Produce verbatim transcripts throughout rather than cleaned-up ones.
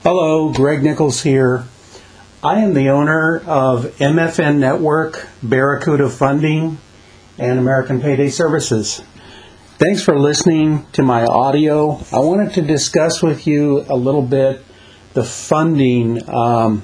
Hello, Greg Nichols here. I am the owner of M F N Network, Barracuda Funding, and American Payday Services. Thanks for listening to my audio. I wanted to discuss with you a little bit the funding um,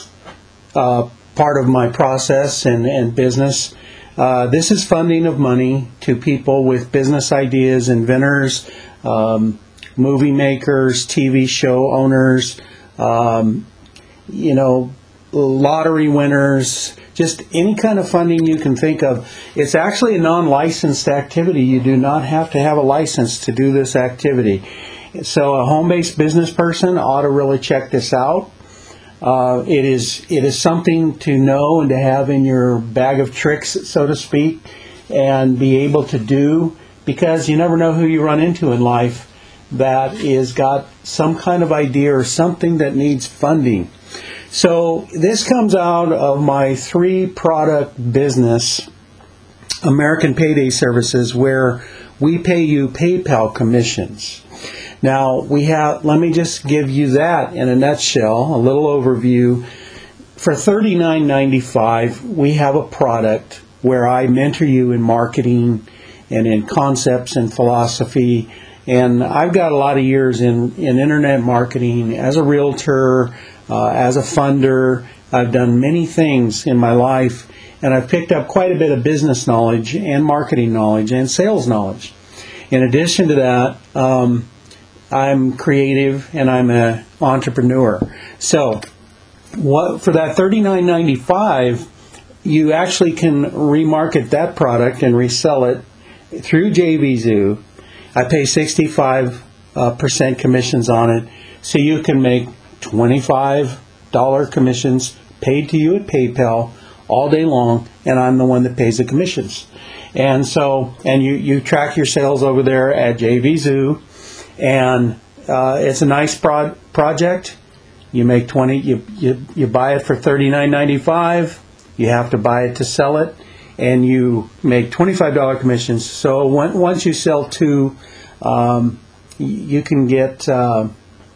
uh, part of my process and, and business. Uh, this is funding of money to people with business ideas, inventors, um, movie makers, T V show owners, um, you know, lottery winners, just any kind of funding you can think of. It's actually a non-licensed activity. You do not have to have a license to do this activity. So a home-based business person ought to really check this out. Uh, it is it is something to know and to have in your bag of tricks, so to speak, and be able to do, because you never know who you run into in life that is got some kind of idea or something that needs funding. So this comes out of my three-product business, American Payday Services, where we pay you PayPal commissions. Now, we have, let me just give you that in a nutshell, a little overview. For thirty-nine ninety-five, we have a product where I mentor you in marketing and in concepts and philosophy. And I've got a lot of years in, in internet marketing as a realtor, uh, as a funder. I've done many things in my life, and I've picked up quite a bit of business knowledge and marketing knowledge and sales knowledge. In addition to that, um, I'm creative and I'm an entrepreneur. So what, for that thirty-nine ninety-five, you actually can remarket that product and resell it through JVZoo. I pay sixty-five percent commissions on it, so you can make twenty-five dollars commissions paid to you at PayPal all day long, and I'm the one that pays the commissions. And so, and you, you track your sales over there at JVZoo, and uh, it's a nice pro- project. You make twenty, you, you you buy it for thirty-nine ninety-five. You have to buy it to sell it, and you make twenty-five dollars commissions. So when, once you sell two, um, you can get uh,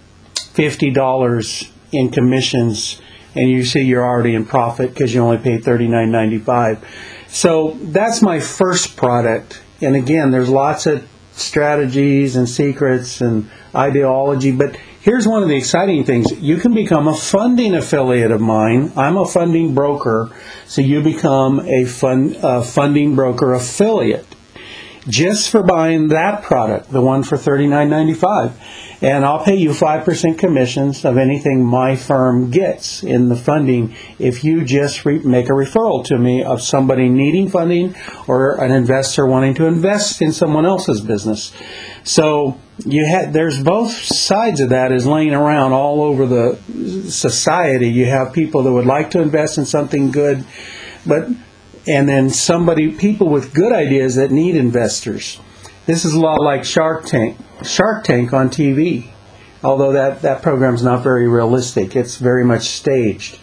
fifty dollars in commissions, and you see you're already in profit because you only paid thirty-nine ninety-five. So that's my first product. And again, there's lots of strategies and secrets and ideology, but here's one of the exciting things. You can become a funding affiliate of mine. I'm a funding broker, so you become a fund, uh, funding broker affiliate just for buying that product, the one for thirty-nine ninety-five. And I'll pay you five percent commissions of anything my firm gets in the funding if you just re- make a referral to me of somebody needing funding or an investor wanting to invest in someone else's business. So you had, there's both sides of that is laying around all over the society. You have people that would like to invest in something good, but and then somebody, people with good ideas that need investors. This is a lot like Shark Tank, Shark Tank on T V, although that, that program's not very realistic. It's very much staged.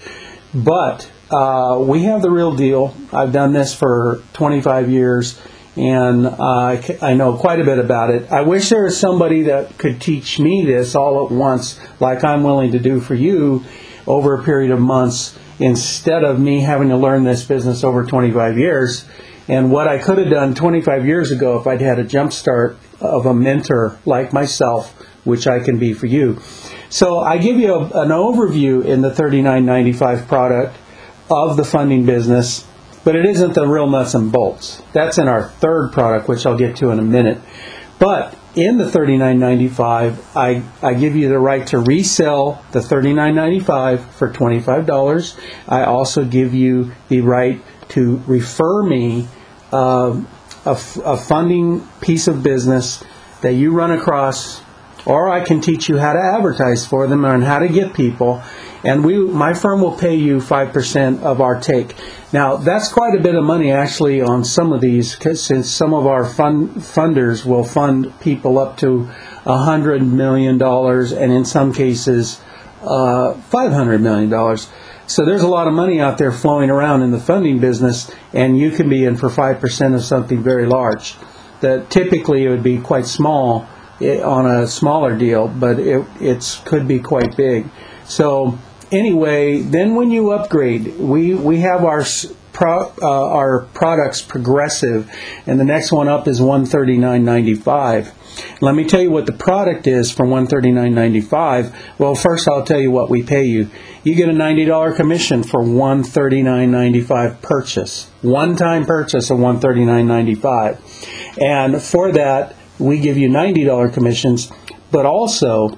But uh, we have the real deal. I've done this for twenty-five years, and uh, I know quite a bit about it. I wish there was somebody that could teach me this all at once, like I'm willing to do for you over a period of months, instead of me having to learn this business over twenty-five years. And what I could have done twenty-five years ago if I'd had a jump start of a mentor like myself, which I can be for you. So I give you a, an overview in the thirty-nine ninety-five product of the funding business, but it isn't the real nuts and bolts. That's in our third product, which I'll get to in a minute. But in the thirty-nine ninety-five, I, I give you the right to resell the thirty-nine ninety-five for twenty-five dollars. I also give you the right to refer me uh, a, f- a funding piece of business that you run across, or I can teach you how to advertise for them and how to get people. And we, my firm will pay you five percent of our take. Now, that's quite a bit of money actually on some of these, cause since some of our fund, funders will fund people up to one hundred million dollars and in some cases uh, five hundred million dollars. So there's a lot of money out there flowing around in the funding business, and you can be in for five percent of something very large. That typically it would be quite small it, on a smaller deal, but it it's could be quite big. So anyway, then when you upgrade, we we have our pro, uh, our products progressive, and the next one up is one thirty-nine ninety-five. Let me tell you what the product is for one thirty-nine ninety-five. Well, first I'll tell you what we pay you. You get a ninety dollars commission for one thirty-nine ninety-five purchase, one-time purchase of one thirty-nine ninety-five, and for that we give you ninety dollars commissions, but also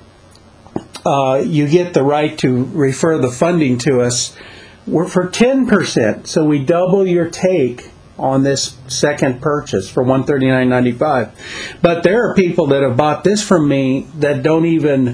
uh, you get the right to refer the funding to us. We're for ten percent, so we double your take on this second purchase for one thirty-nine ninety-five. But there are people that have bought this from me that don't even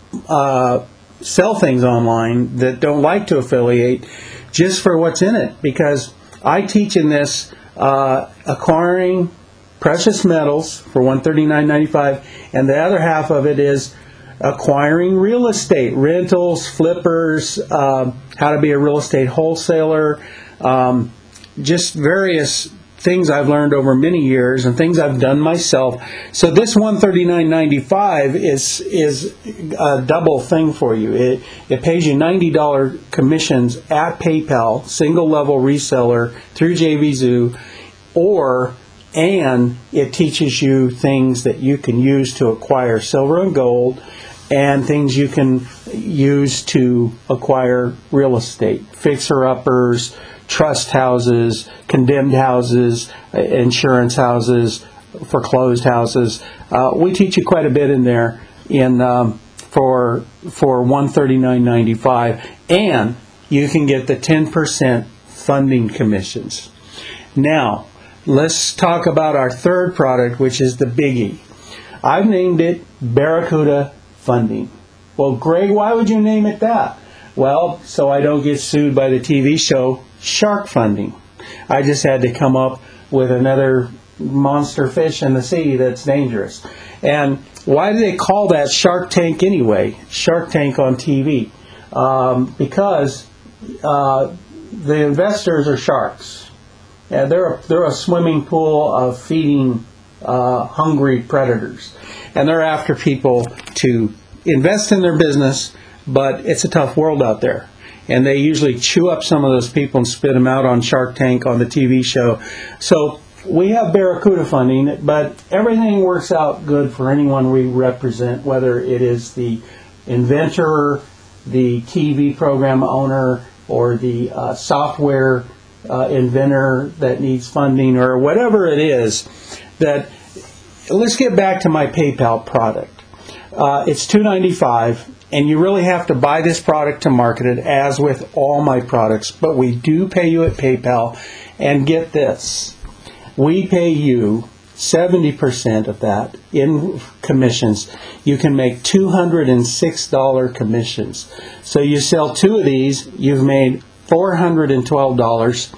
uh, sell things online, that don't like to affiliate, just for what's in it, because I teach in this uh, acquiring precious metals for one thirty-nine ninety-five, and the other half of it is acquiring real estate, rentals, flippers, um, how to be a real estate wholesaler, um, just various things I've learned over many years and things I've done myself. So this one thirty-nine ninety-five is is a double thing for you. It it pays you ninety dollars commissions at PayPal, single level reseller through JVZoo, or and it teaches you things that you can use to acquire silver and gold, and things you can use to acquire real estate, fixer-uppers, trust houses, condemned houses, insurance houses, foreclosed houses. Uh, we teach you quite a bit in there in um, for for one thirty-nine ninety-five, and you can get the ten percent funding commissions. Now, let's talk about our third product, which is the biggie. I've named it Barracuda Funding. Well, Greg, why would you name it that? Well, so I don't get sued by the T V show Shark Funding. I just had to come up with another monster fish in the sea that's dangerous. And why do they call that Shark Tank anyway? Shark Tank on T V. Um, because uh, the investors are sharks. Yeah, they're a, they're a swimming pool of feeding uh, hungry predators, and they're after people to invest in their business. But it's a tough world out there, and they usually chew up some of those people and spit them out on Shark Tank on the T V show. So we have Barracuda Funding, but everything works out good for anyone we represent, whether it is the inventor, the T V program owner, or the uh, software uh, inventor that needs funding, or whatever it is. That let's get back to my PayPal product. Uh, it's two ninety-five. And you really have to buy this product to market it, as with all my products. But we do pay you at PayPal. And get this, we pay you seventy percent of that in commissions. You can make two hundred six dollars commissions. So you sell two of these, you've made four hundred twelve dollars,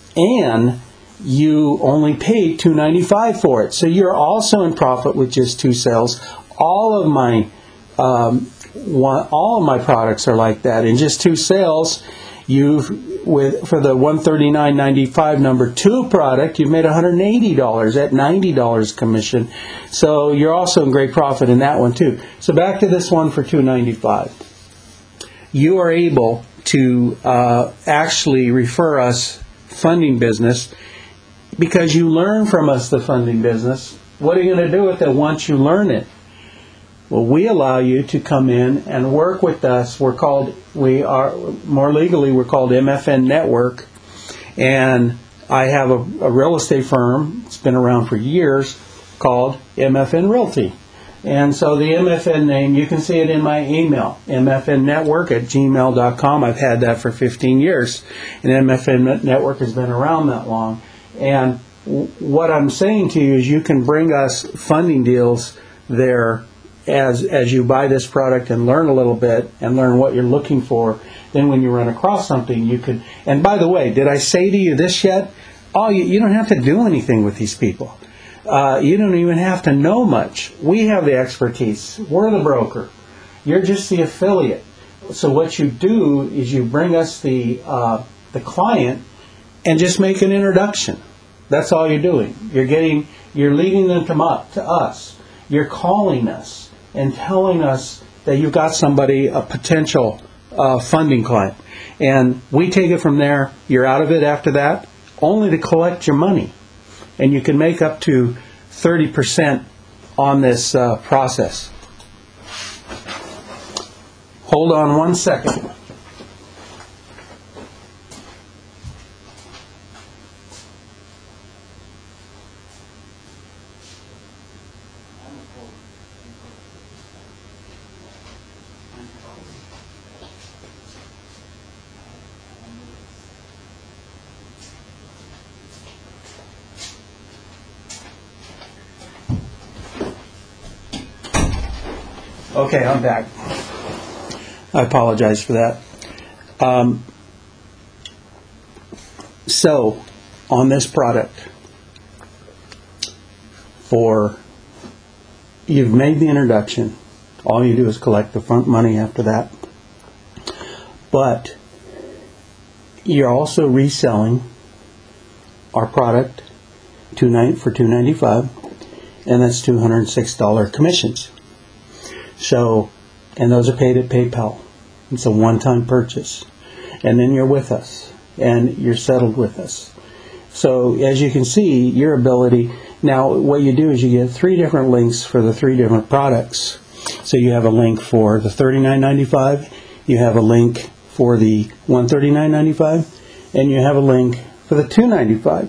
and you only paid two ninety-five for it. So you're also in profit with just two sales. All of my um, One, all of my products are like that. In just two sales, you've with for the one thirty-nine ninety-five number two product, you've made one hundred eighty dollars at ninety dollars commission. So you're also in great profit in that one too. So back to this one for two ninety-five. You are able to uh, actually refer us funding business because you learn from us the funding business. What are you going to do with it once you learn it? Well, we allow you to come in and work with us. We're called, we are, more legally, we're called M F N Network. And I have a, a real estate firm, it's been around for years, called M F N Realty. And so the M F N name, you can see it in my email, M F N Network at gmail dot com. I've had that for fifteen years. And M F N Network has been around that long. And w- what I'm saying to you is you can bring us funding deals there as as you buy this product and learn a little bit and learn what you're looking for. Then when you run across something, you could, and by the way, did I say to you this yet? Oh, you, you don't have to do anything with these people. Uh, you don't even have to know much. We have the expertise. We're the broker. You're just the affiliate. So what you do is you bring us the uh, the client and just make an introduction. That's all you're doing. You're getting, you're leading them to, to us. you're calling us and telling us that you've got somebody, a potential uh, funding client. And we take it from there. You're out of it after that, only to collect your money. And you can make up to thirty percent on this uh, process. Hold on one second. Okay, I'm back. I apologize for that. Um, so, on this product, for you've made the introduction. All you do is collect the front money after that. But you're also reselling our product two ninety for two hundred ninety-five dollars, and that's two hundred six dollars commissions. So, and those are paid at PayPal. It's a one-time purchase. And then you're with us, and you're settled with us. So, as you can see, your ability, now what you do is you get three different links for the three different products. So you have a link for the thirty-nine ninety-five, you have a link for the one hundred thirty-nine ninety-five, and you have a link for the two hundred ninety-five.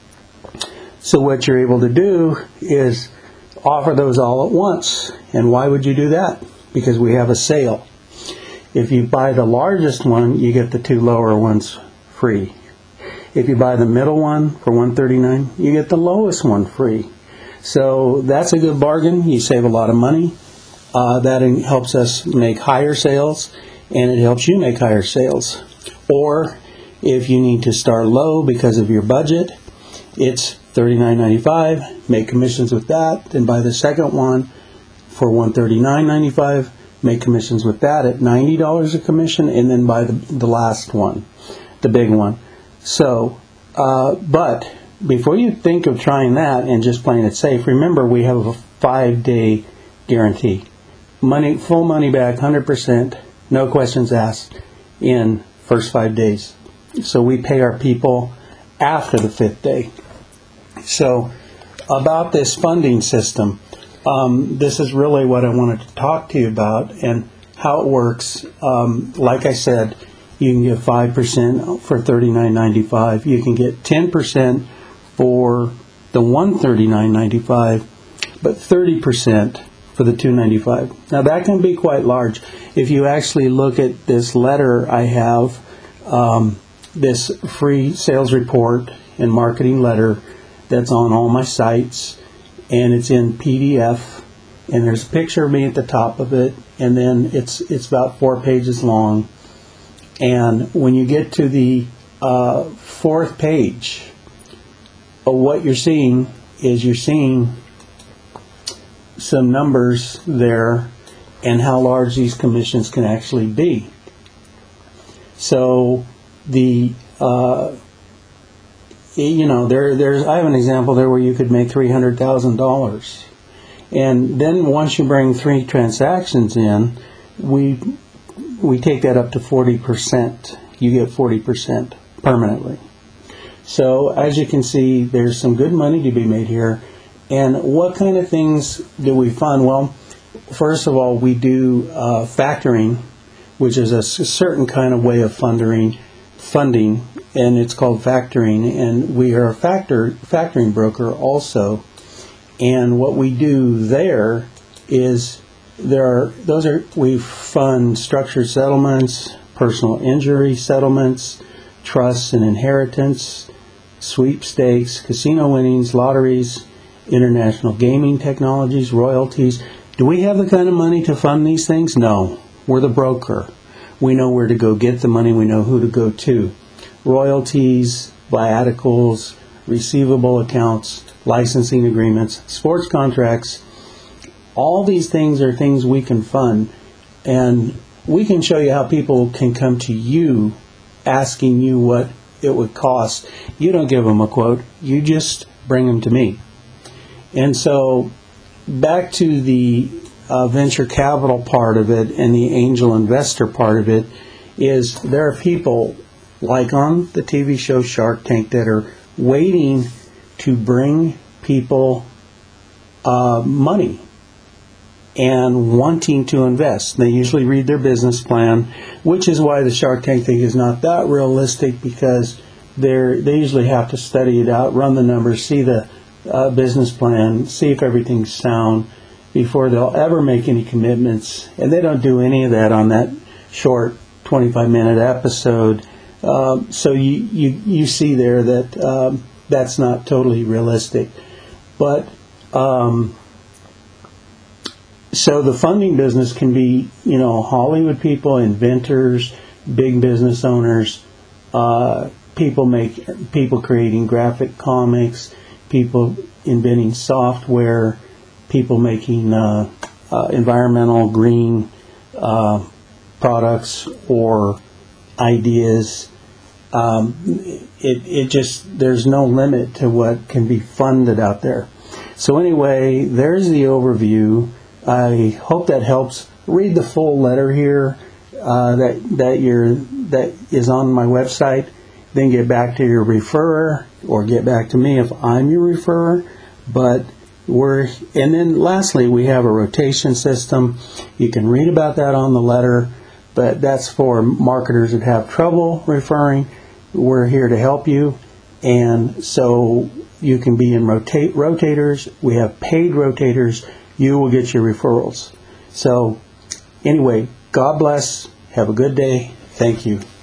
So what you're able to do is offer those all at once. And why would you do that? Because we have a sale. If you buy the largest one, you get the two lower ones free. If you buy the middle one for one hundred thirty-nine dollars, you get the lowest one free. So that's a good bargain. You save a lot of money. Uh, that helps us make higher sales, and it helps you make higher sales. Or if you need to start low because of your budget, it's thirty-nine ninety-five, make commissions with that, then buy the second one for one hundred thirty-nine ninety-five, make commissions with that at ninety dollars a commission, and then buy the, the last one, the big one. So, uh, but before you think of trying that and just playing it safe, remember we have a five-day guarantee. Money, full money back, one hundred percent, no questions asked in first five days. So we pay our people after the fifth day. So about this funding system, um, this is really what I wanted to talk to you about and how it works. Um, like I said, you can get five percent for thirty-nine ninety-five. You can get ten percent for the one hundred thirty-nine ninety-five, but thirty percent for the two hundred ninety-five. Now that can be quite large. If you actually look at this letter I have, um, this free sales report and marketing letter that's on all my sites, and it's in P D F, and there's a picture of me at the top of it, and then it's it's about four pages long. And when you get to the uh, fourth page, uh, what you're seeing is you're seeing some numbers there and how large these commissions can actually be. So the uh, you know there there's I have an example there where you could make three hundred thousand dollars, and then once you bring three transactions in, we we take that up to forty percent. You get forty percent permanently. So as you can see, there's some good money to be made here. And what kind of things do we fund? Well, first of all, we do uh, factoring, which is a certain kind of way of funding, funding, and it's called factoring. And we are a factor factoring broker also. And what we do there is there are those are we fund structured settlements, personal injury settlements, trusts and inheritance, sweepstakes, casino winnings, lotteries, international gaming technologies, royalties. Do we have the kind of money to fund these things? No. We're the broker. We know where to go get the money. We know who to go to. Royalties, viaticals, receivable accounts, licensing agreements, sports contracts. All these things are things we can fund. And we can show you how people can come to you asking you what it would cost. You don't give them a quote. You just bring them to me. And so back to the uh, venture capital part of it and the angel investor part of it is there are people like on the T V show Shark Tank that are waiting to bring people uh, money and wanting to invest. They usually read their business plan, which is why the Shark Tank thing is not that realistic, because they're, they usually have to study it out, run the numbers, see the uh, business plan, see if everything's sound before they'll ever make any commitments. And they don't do any of that on that short twenty-five minute episode. Um, so you, you, you see there that um, that's not totally realistic. But um, so the funding business can be, you know, Hollywood people, inventors, big business owners, uh, people make people creating graphic comics, people inventing software, people making uh, uh, environmental green uh, products or ideas. Um, it it just there's no limit to what can be funded out there. So anyway, there's the overview. I hope that helps. Read the full letter here uh, that that you're that is on my website. Then get back to your referrer, or get back to me if I'm your referrer. But we're and then lastly, we have a rotation system. You can read about that on the letter, but that's for marketers that have trouble referring. We're here to help you, and so you can be in rotate rotators. We have paid rotators. You will get your referrals. So anyway, God bless. Have a good day. Thank you.